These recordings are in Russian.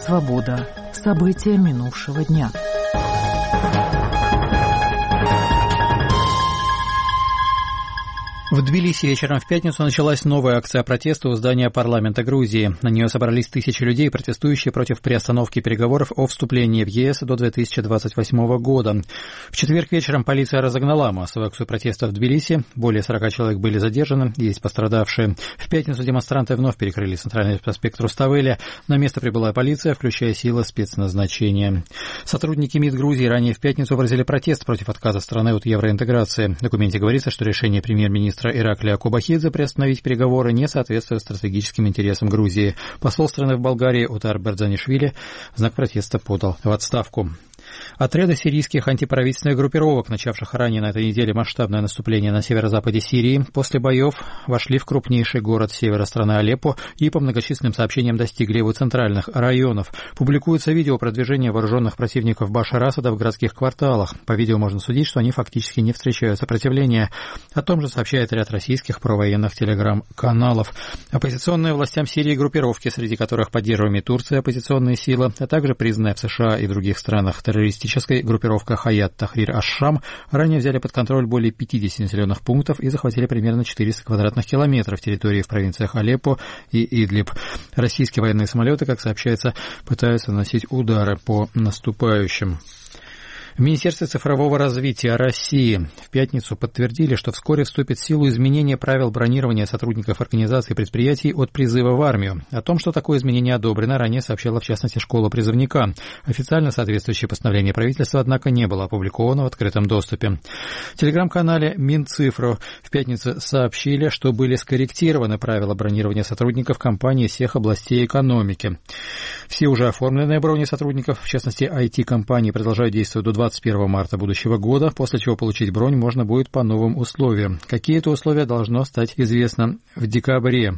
Свобода. События минувшего дня. В Тбилиси вечером в пятницу началась новая акция протеста у здания парламента Грузии. На нее собрались тысячи людей, протестующие против приостановки переговоров о вступлении в ЕС до 2028 года. В четверг вечером полиция разогнала массовую акцию протеста в Тбилиси. Более 40 человек были задержаны, есть пострадавшие. В пятницу демонстранты вновь перекрыли центральный проспект Руставели. На место прибыла полиция, включая силы спецназначения. Сотрудники МИД Грузии ранее в пятницу выразили протест против отказа страны от евроинтеграции. В документе говорится, что решение премьер-министра Ираклия Кобахидзе приостановить переговоры не соответствует стратегическим интересам Грузии. Посол страны в Болгарии Утар Бердзанишвили в знак протеста подал в отставку. Отряды сирийских антиправительственных группировок, начавших ранее на этой неделе масштабное наступление на северо-западе Сирии, после боев вошли в крупнейший город севера страны Алеппо и по многочисленным сообщениям достигли его центральных районов. Публикуется видео продвижения вооруженных противников Башара Асада в городских кварталах. По видео можно судить, что они фактически не встречают сопротивления. О том же сообщает ряд российских провоенных телеграм-каналов. Оппозиционные властям Сирии группировки, среди которых поддерживаемые Турцией оппозиционные силы, а также признанная в США и других странах террористическая группировка Хаят Тахрир аш-Шам, ранее взяли под контроль более 50 населенных пунктов и захватили примерно 400 квадратных километров территории в провинциях Алеппо и Идлиб. Российские военные самолеты, как сообщается, пытаются наносить удары по наступающим. В Министерстве цифрового развития России в пятницу подтвердили, что вскоре вступит в силу изменение правил бронирования сотрудников организаций и предприятий от призыва в армию. О том, что такое изменение одобрено, ранее сообщала в частности школа призывника. Официально соответствующее постановление правительства, однако, не было опубликовано в открытом доступе. В телеграм-канале Минцифру в пятницу сообщили, что были скорректированы правила бронирования сотрудников компаний всех областей экономики. Все уже оформленные брони сотрудников, в частности IT-компании, продолжают действовать до 21 марта будущего года, после чего получить бронь можно будет по новым условиям. Какие это условия, должно стать известно в декабре.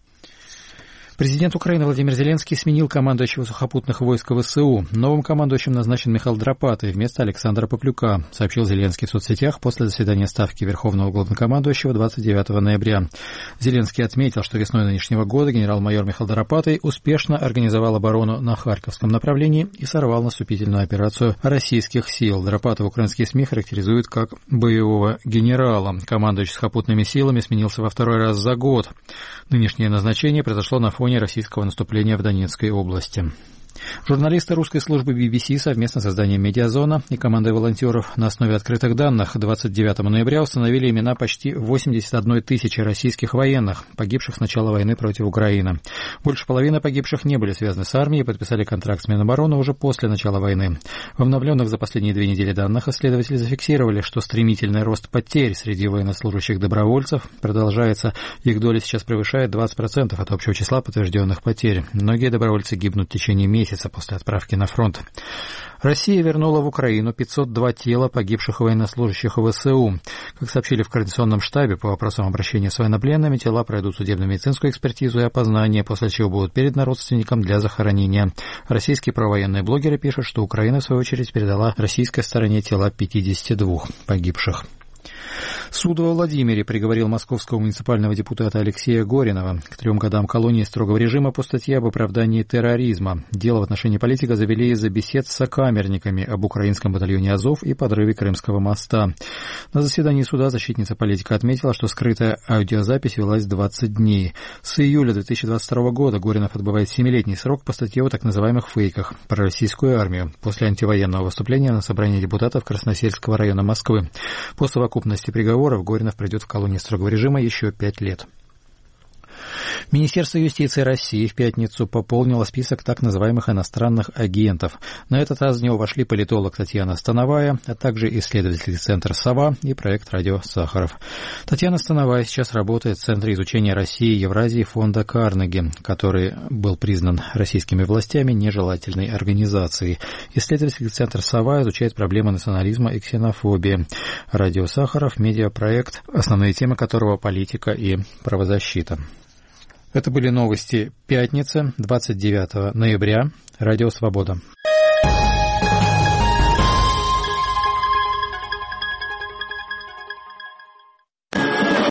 Президент Украины Владимир Зеленский сменил командующего сухопутных войск ВСУ. Новым командующим назначен Михаил Драпатый вместо Александра Поплюка, сообщил Зеленский в соцсетях после заседания Ставки Верховного Главнокомандующего 29 ноября. Зеленский отметил, что весной нынешнего года генерал-майор Михаил Драпатый успешно организовал оборону на Харьковском направлении и сорвал наступительную операцию российских сил. Драпатова украинские СМИ характеризуют как боевого генерала. Командующий сухопутными силами сменился во второй раз за год. Нынешнее назначение произошло на фоне российского наступления в Донецкой области. Журналисты русской службы BBC совместно с изданием «Медиазона» и командой волонтеров на основе открытых данных 29 ноября установили имена почти 81 тысячи российских военных, погибших с начала войны против Украины. Больше половины погибших не были связаны с армией и подписали контракт с Минобороны уже после начала войны. В обновленных за последние 2 недели данных исследователи зафиксировали, что стремительный рост потерь среди военнослужащих-добровольцев продолжается. Их доля сейчас превышает 20% от общего числа подтвержденных потерь. Многие добровольцы гибнут в течение месяца после отправки на фронт. Россия вернула в Украину 502 тела погибших военнослужащих ВСУ. Как сообщили в Координационном штабе по вопросам обращения с военнопленными, тела пройдут судебно-медицинскую экспертизу и опознание, после чего будут переданы родственникам для захоронения. Российские провоенные блогеры пишут, что Украина, в свою очередь, передала российской стороне тела 52 погибших. Суд во Владимире приговорил московского муниципального депутата Алексея Горинова к 3 годам колонии строгого режима по статье об оправдании терроризма. Дело в отношении политика завели из-за бесед с сокамерниками об украинском батальоне «Азов» и подрыве Крымского моста. На заседании суда защитница политика отметила, что скрытая аудиозапись велась 20 дней. С июля 2022 года Горинов отбывает 7-летний срок по статье о так называемых фейках про российскую армию после антивоенного выступления на собрании депутатов Красносельского района Москвы. По совокупности приговоров Горинов пройдет в колонии строгого режима еще 5 лет. Министерство юстиции России в пятницу пополнило список так называемых иностранных агентов. На этот раз в него вошли политолог Татьяна Становая, а также исследовательский центр «Сова» и проект «Радио Сахаров». Татьяна Становая сейчас работает в Центре изучения России и Евразии фонда Карнеги, который был признан российскими властями нежелательной организацией. Исследовательский центр «Сова» изучает проблемы национализма и ксенофобии. «Радио Сахаров» — медиапроект, основные темы которого — политика и правозащита. Это были новости пятницы, 29 ноября. Радио «Свобода».